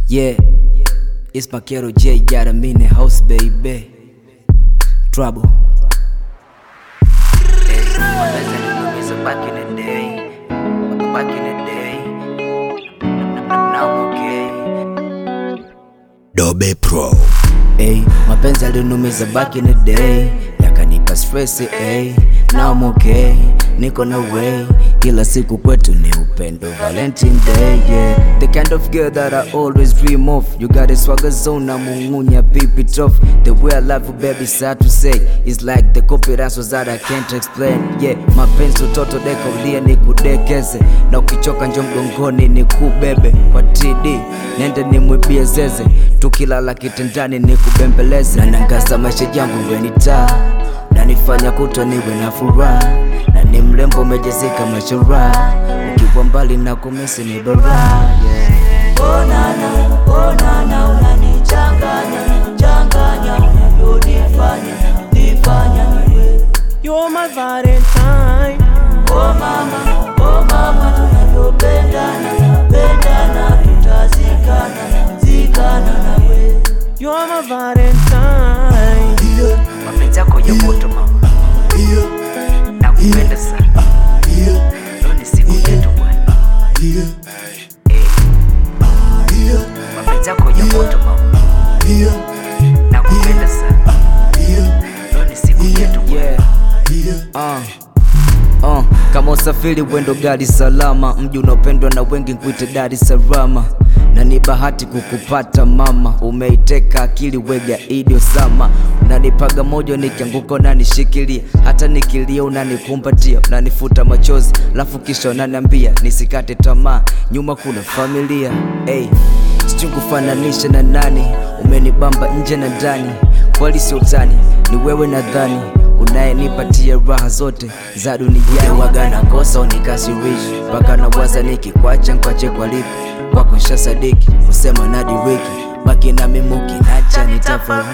Yeah, it's Makero J, got him in the house, baby. Trouble. Back in the day, back in the day. Now I'm okay. Dobe Pro. Hey, mapenzi yalinumiza back in the day, yakanipa stress, hey. Now I'm okay, niko na way. Kila siku kwetu ni upendo, Valentine Day, yeah. The kind of girl that I always dream of. You got a swagger zone, na mungunya pipi tough. The way I love you, baby, sad to say. It's like the copyright was that I can't explain, yeah. Mapenzi utoto deka ulia nikudekeze, na ukichoka njo mgongoni nikubebe. Kwa TD, nende nimwibie zeze, tukilala kitandani nikubembeleze. Na nangaza maisha yangu weni taa, na nifanya kutwa niwe na furaha, na ni mrembo umejezeka mashura, ukiwa mbali na kumisi ni dora, yeah. Oh nana, unanichanganya, changanya, unavyonifanya, nifanya niwe. You're my Valentine. Oh mama, tunavyopendana, pendana, tutazikana, zikana nawe. You're my Valentine. Mapenzi yako ya moto mama, nakupenda sana. Leo ni siku yetu bwana. Mapenzi yako ya moto mama, nakupenda sana. Leo ni siku yetu bwana. Kama usafiri wendo gari salama, mji unaopendwa na wengi nkuite Dar es Salaam. Na ni bahati kukupata mama, umeiteka akili wega idi Osama. Unanipaga mojo nikianguka unanishikilia, hata nikilia unanikumbatia, unanifuta machozi, lafu kisha unaniambia nisikate tamaa, nyuma kuna familia. Hey, sijui kufananisha na nani, umenibamba nje na ndani, kweli sio utani, ni wewe nadhani unayenipatia raha zote za dunia. Waga na kosa unikasirisha, mpaka na waza nikikwacha nkwache kwa lipi, wako nsha sadiki kusema nadiriki, baki na mimuki nacha nitafari.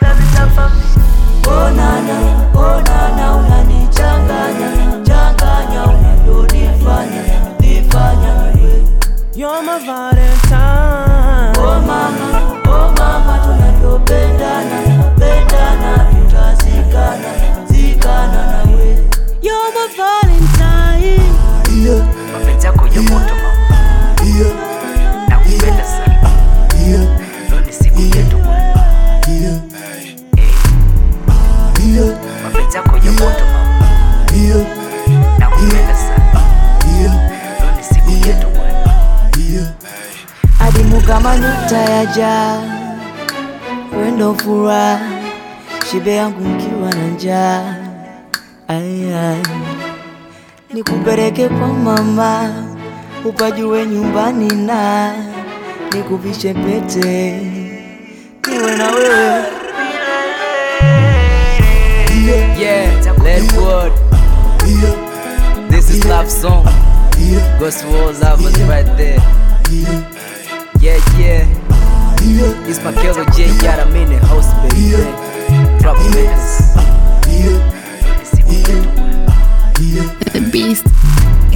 Oh nana, unanichanganya, changanya, unavyonifanya, nifanya niwe. You're my Valentine. Oh mama, tunavyopendana, pendana, tutazikana, zikana nawe. You're my Valentine. Mapenzi yako ya moto mama, nakupenda sana. Leo ni siku yetu bwana. Mapenzi yako ya moto mama, nakupenda sana. Leo ni siku yetu bwana. Adimuka manyuta yaja, wendo furaha, shibe yangu mkiwa na njaa. Ay, nikupeleke kwa mama, upajue nyumbani na nikuvishe pete, niwe na wewe. Yeah, Ledwood. This is love song. Goes to all lovers right there. Yeah. It's Makero J, got him in the house, baby. Drop makers. The Beast.